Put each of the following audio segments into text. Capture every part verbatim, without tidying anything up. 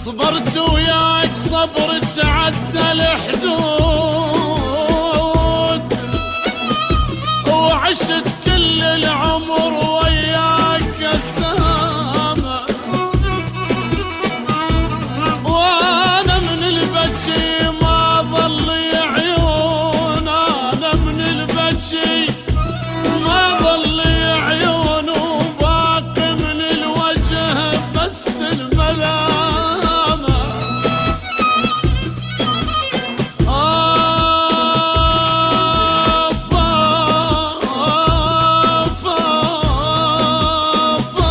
صبرت وياك صبر تعدى الحدود، وعشت كل العمر وياك السامة، وانا من البكي ما ظل عيون، انا من البكي ما ظل عيون، وباقي من الوجه بس الملامة. آف آف آف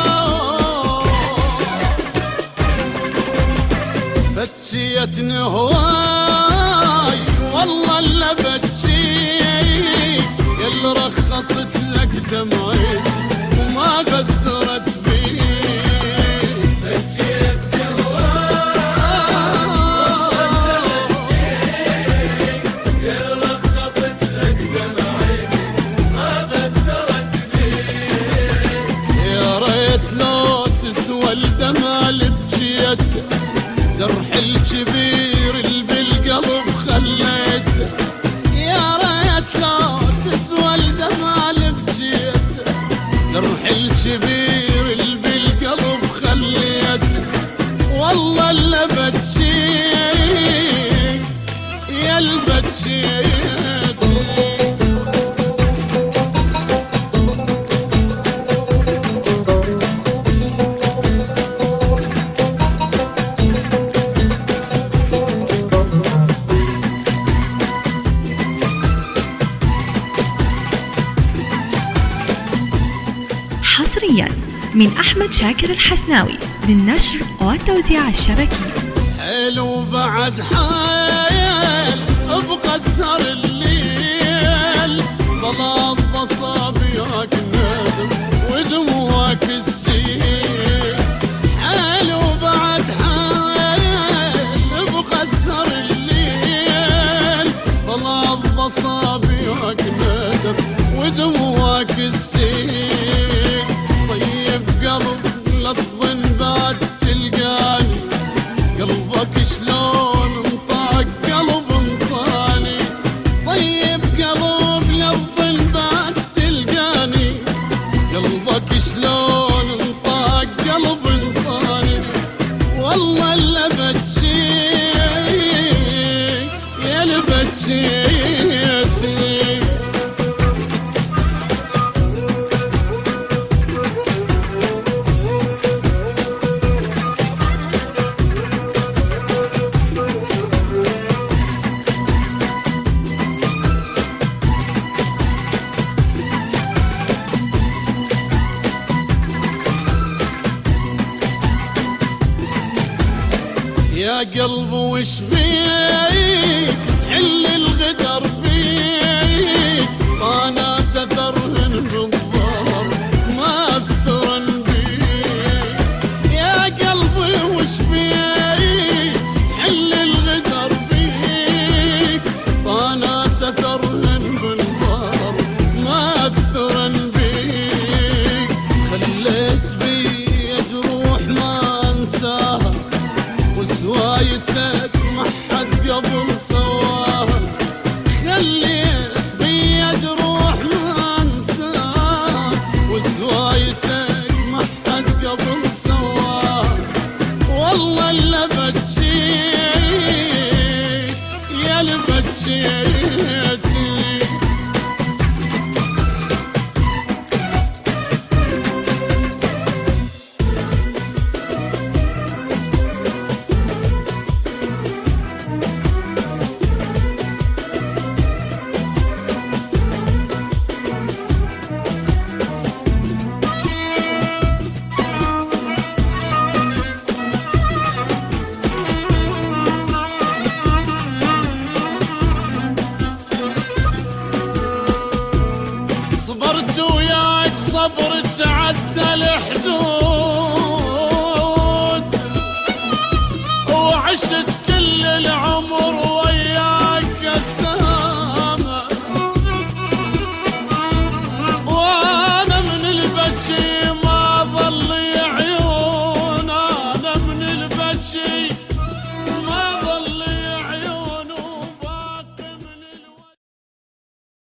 بكيتني هواي والله الا بكيك، يل رخصت لك دمعتي وما قصرت بيك. بكيتني هواي والله بكيك، يل رخصت لك دمعتي وما قصرت بيك. يا ريت لو تسوى الدمع اللي بجيته، جرح الكبير اللي بالقلب خليته. يا ريت لو تسوى الدمع اللي بجيته، جرح الكبير اللي بالقلب خليته. والله اللي بجيك يا اللي بجيك. حصريا من أحمد شاكر الحسناوي للنشر والتوزيع الشبكي. حلو بعد حيل بقصر الليل، ظلام بصابيك الندم ودموعك السيل. حلو بعد حيل بقصر الليل، ظلام بصابيك الندم ودموعك السيل. طيب قلب لا تظن بعد تلقاني، قلبك شلون انطاق قلب انطاني. طيب قلب لا تظن بعد تلقاني، قلبك شلون انطاق قلب انطاني. والله اللي بجيك يا اللي بجيتني. يا قلب وش بيك تحل الغدر فيك،